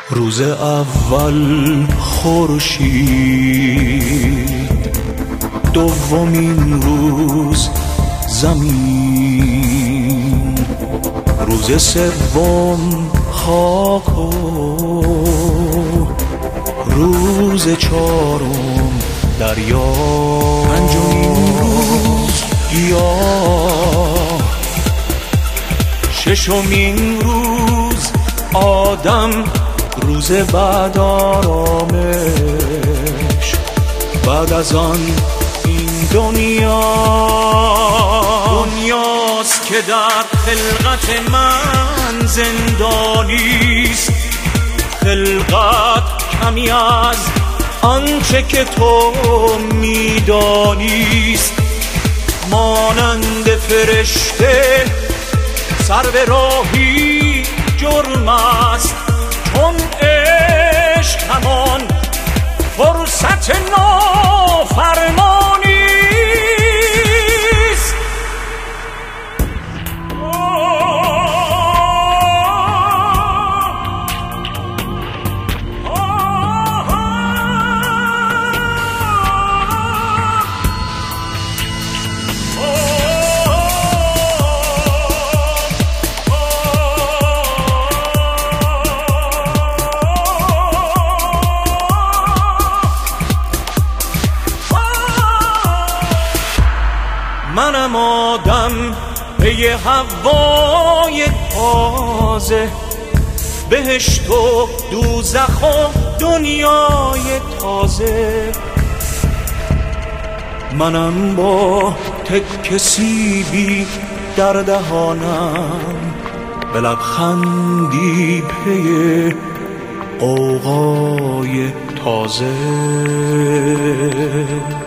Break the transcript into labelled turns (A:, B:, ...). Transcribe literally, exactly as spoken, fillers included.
A: روز اول خورشید، دومین روز زمین، روز سوم خاک و روز چهارم دریا، پنجمین روز گیاه، ششمین روز آدم، روز بعد آرامش، بعد از آن این دنیا دنیاست که در خلقت من زندانیست. خلقت کمی از آنچه که تو میدانیست. مانند فرشته سر به راهی جرم است، چون عشق همان فرصت نافرمانی است. منم آدم پی هوای تازه، بهشت و دوزخ و دنیای تازه. منم با تک سیبی در دهانم، به لبخندی پی غوغای تازه.